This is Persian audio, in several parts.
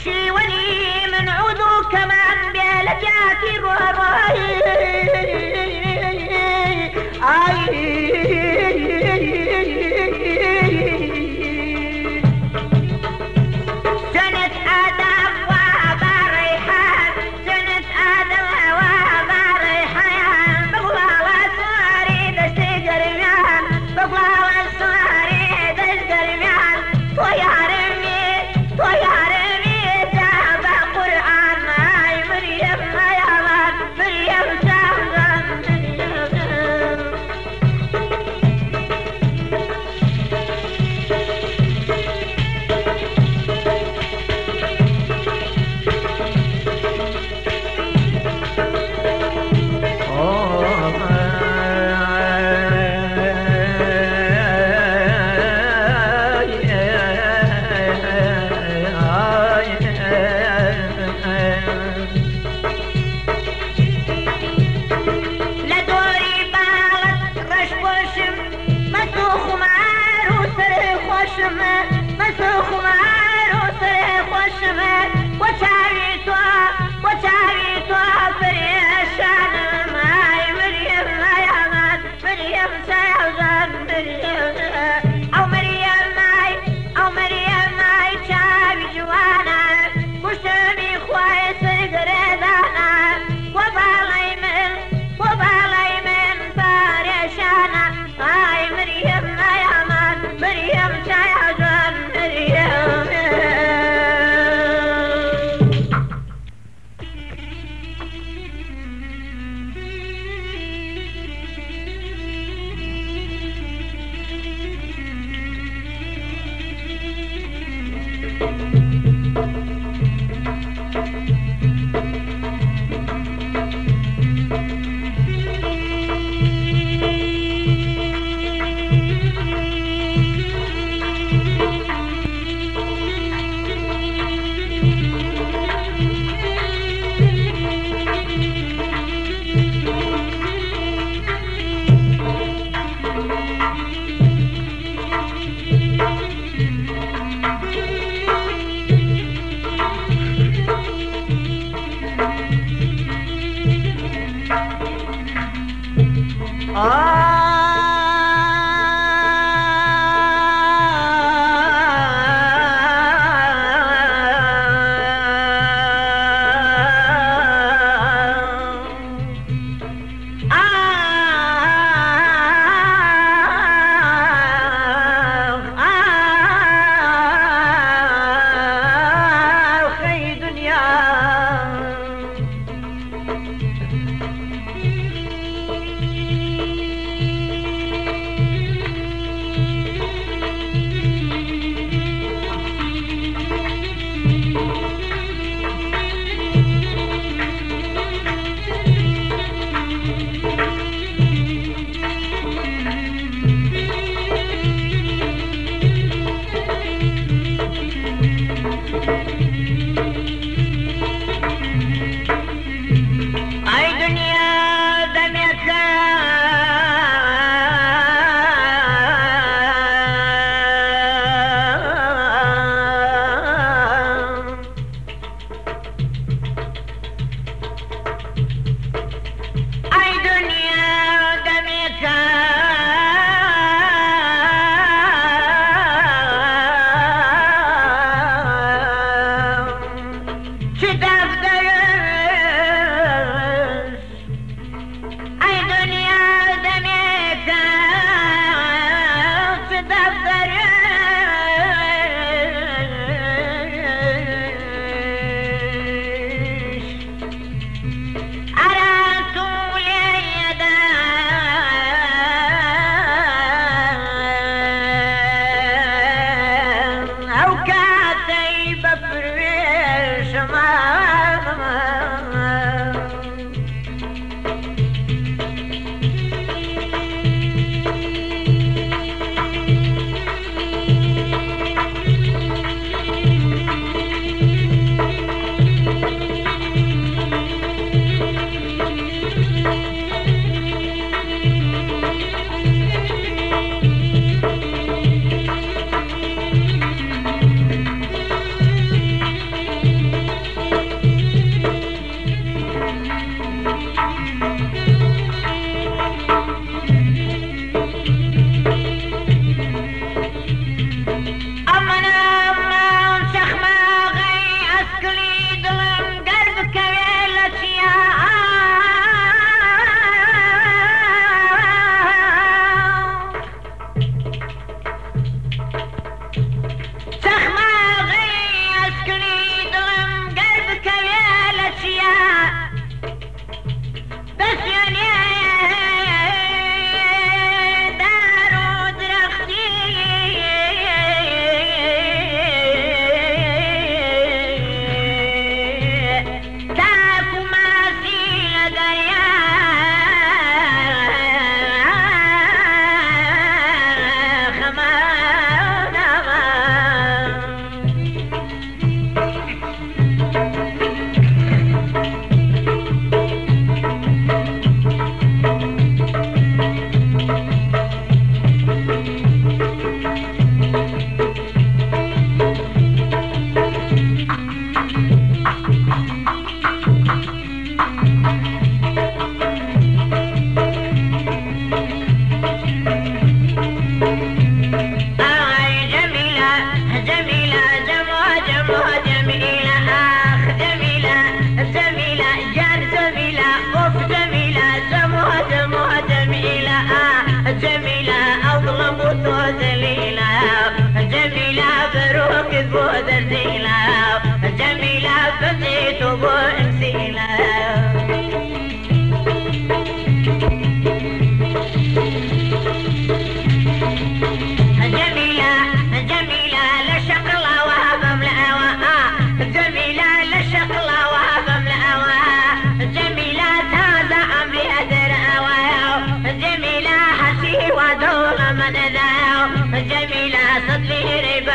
شيوني من عودو كمان بلجاتي رواي سنة آدم وابا ريحان سنة آدم وابا ريحان بقلا وسواري دشت قرميان بقلا وسواري دشت قرميان ويا رمي جابا قرآن ماي مريم ميامان مريم شامزان مريم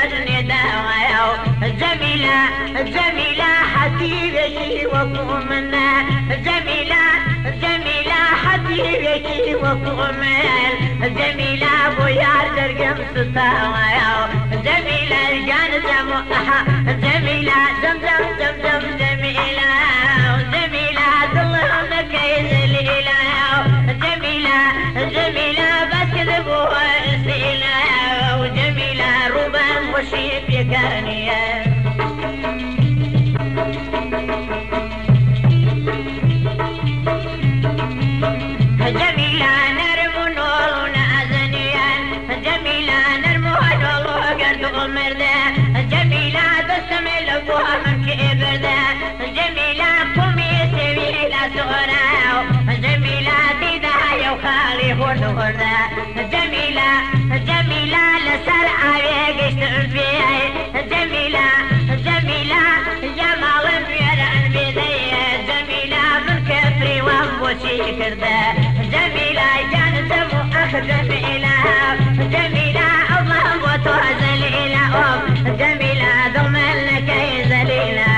وزني داويو جميلة جميلة حبيبتي وقومنا جميلة جميلة حبيبتي وقومل جميلة بويار درقم ستاويو جميلة الجان زموها جميلة زمزم زمزم جميلة جميلة ظلهم كيز الإله جميلة جميلة بس كذبوها سيلة وجميلة ربا وشيب يكانية جميلة نرمو نولنا زنيا جميلة نرمو نولو قرد مرده جميلة بسمي لقوها من كبرده جميلة قومي سبيلة سوراو جميلة تدايا وخالي هورده جميلة جميلة لسر عويق اشتربيه جميلة جميلة جمال بيران بيديه جميلة من كفري وامبوشي كرده جميلة جانت مؤخ جميلة جميلة اللهم وتوزل إلى جميلة ضمن لك زليلة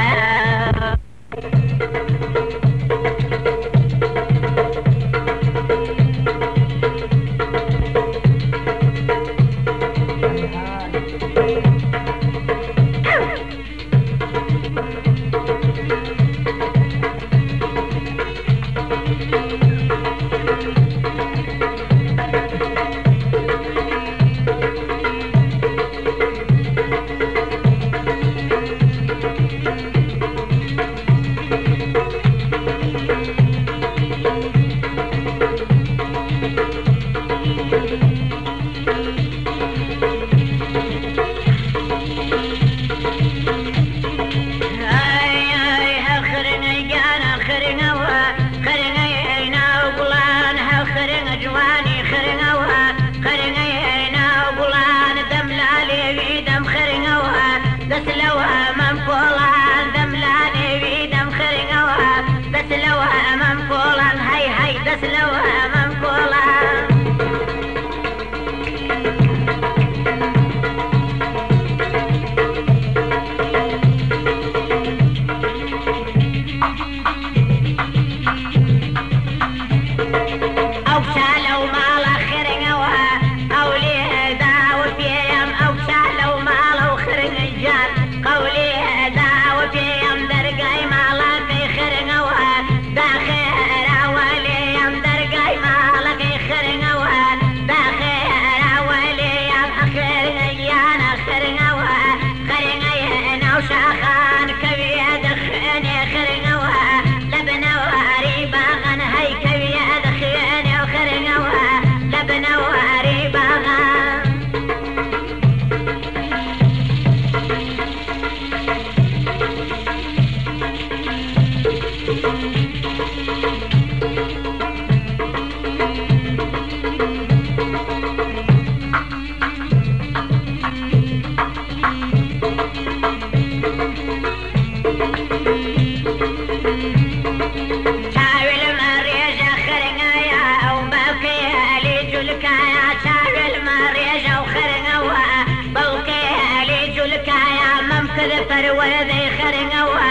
وذي خرنوا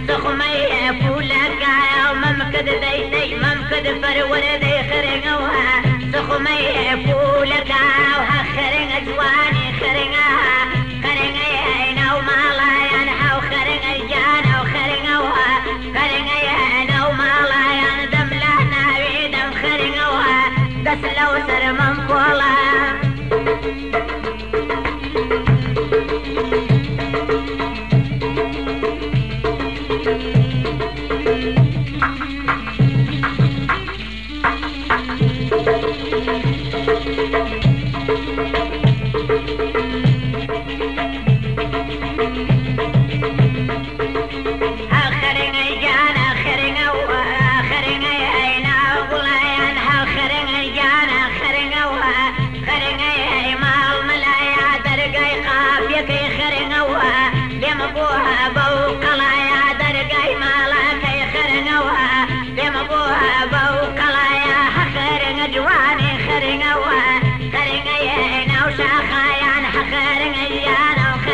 سخمي فولك ممكد ذي ممكد فرور ذي خرنوا سخمي فولك وخرن جواني خرنا خرنا ومالا ينحو خرن جانا وخرنوا خرنا ومالا يندم لنا بيدم خرنوا قسلوا سر من فولا خرنا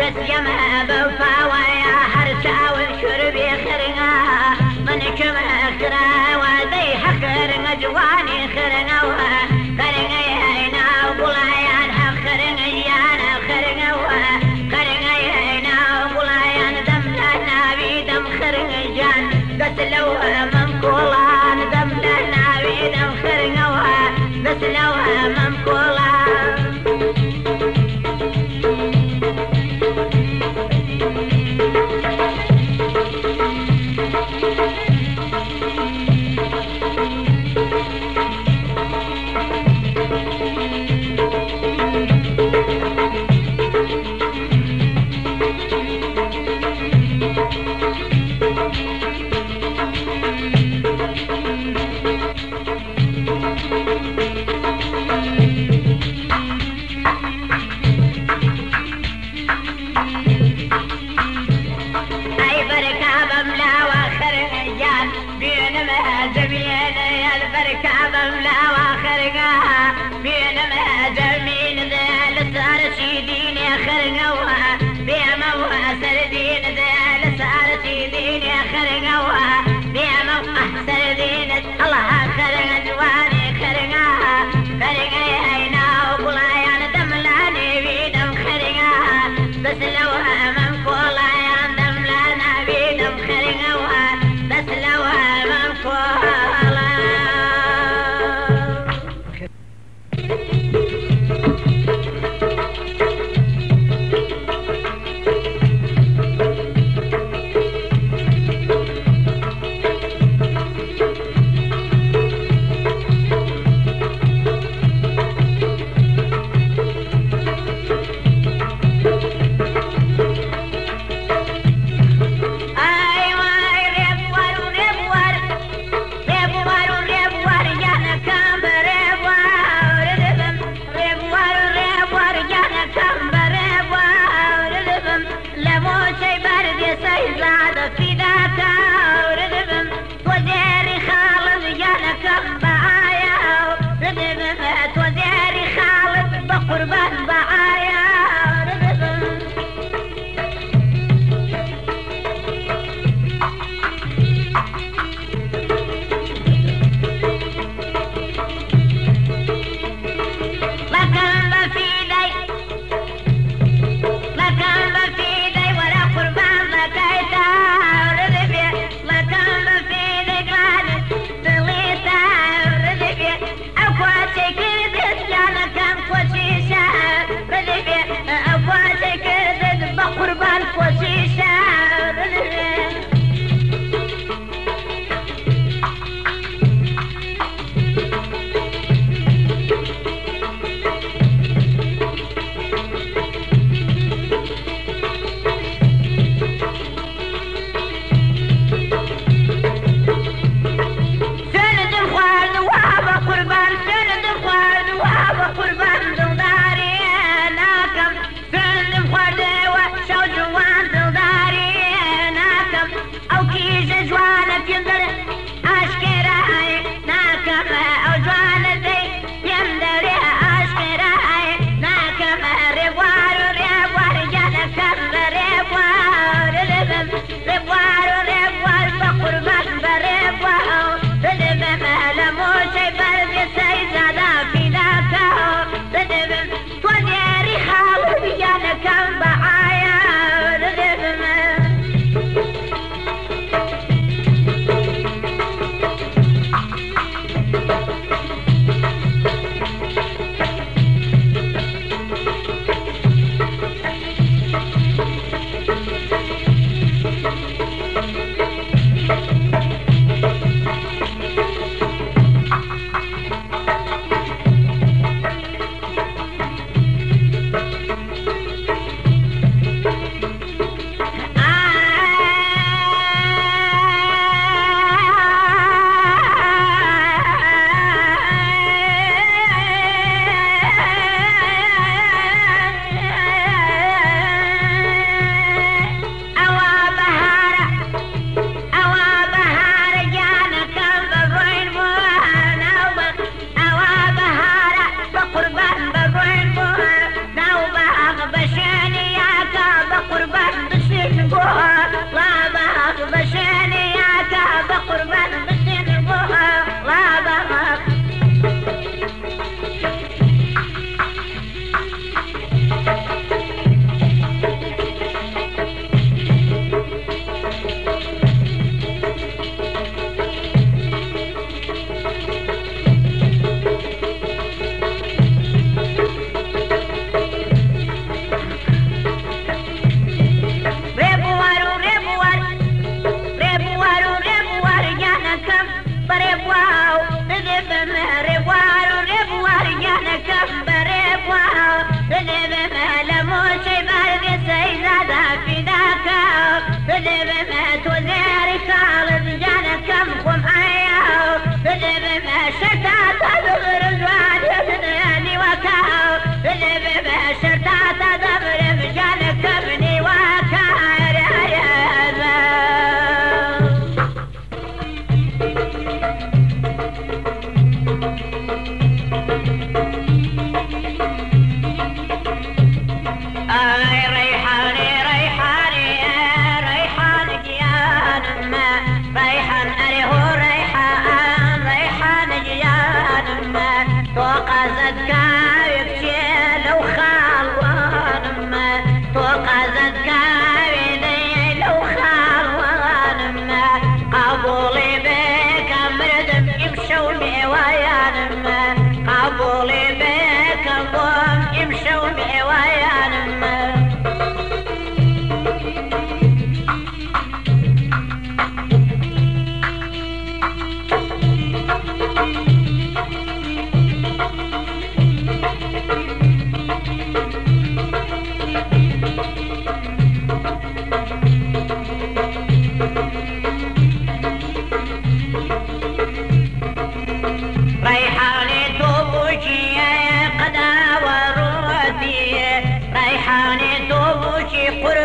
بس يما بفاوى يا حرسا والشربي خرنا من كما خرا وذي حخر جواني خرنا خرنا يانا وبلايان خرنا يانا خرنا خرنا يانا وبلايان دم لنا بيدم خرنا جان قتلوا من كولان دم لنا بيدم خرنا قتلوا من كولان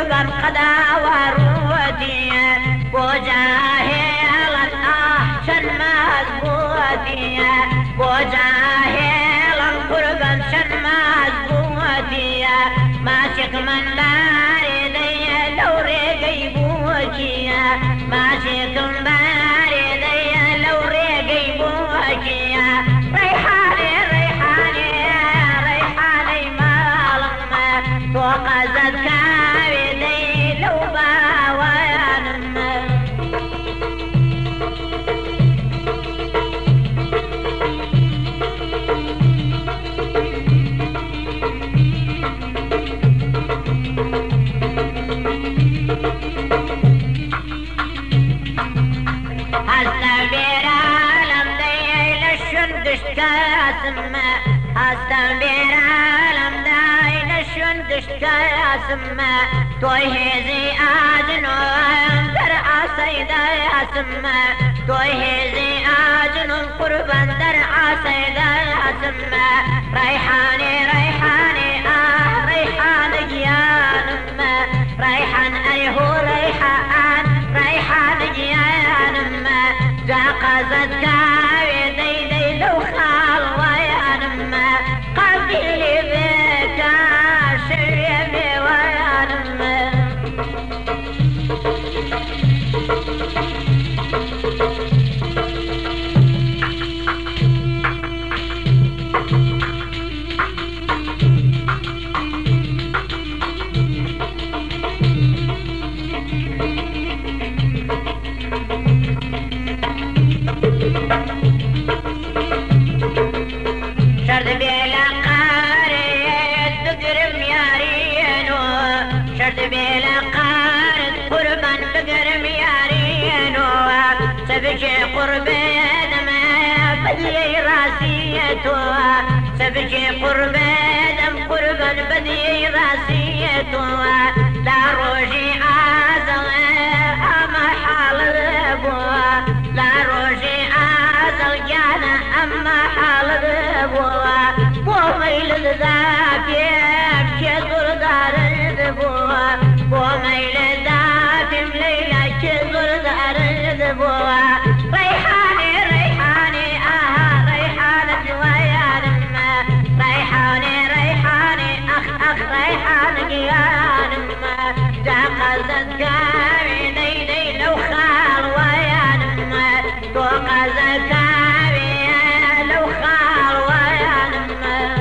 قربان قدا ورودي بوجاهل الأحسن مزبوطي بوجاهل القربان شن مزبوطي ماسك من داري دي لو ريقي بوكي ماسك من داري دي لو ريقي بوكي ريحاني ريحاني ريحاني مالما وقزت كاوي دي لو باوانما استنبير عالم داين شندش كاسمة تويهزي آجنو در عصيدة ياسمة تويهزي آجنو قربان در عصيدة ياسمة ريحاني ريحاني ريحان جيانمة ريحان أيهو ريحان ريحان جيانمة جا قزد كاوي دي دي لو خال ويانمة قبلي بك شريبي ويانمة شرد بلا قارد بقرم يارينو شرد بلا قارد قربان بقرم يارينو سبجي قربان ما بدي راسيتو سبجي قربان قربان بدي راسيتو لا روجي عازل أما حال ربوا لا روجي عازل جانا أما حال ربوا بوميل ذاكيم كذر دار ربوا بوميل ذاكيم ليلة كذر دار ربوا ريحاني ريحاني ريحانة جويانما ريحاني ريحاني أخ ريحان جيانما جا قزد كامي دي دي لو خال ويانما تو قزد كامي لو خال ويانما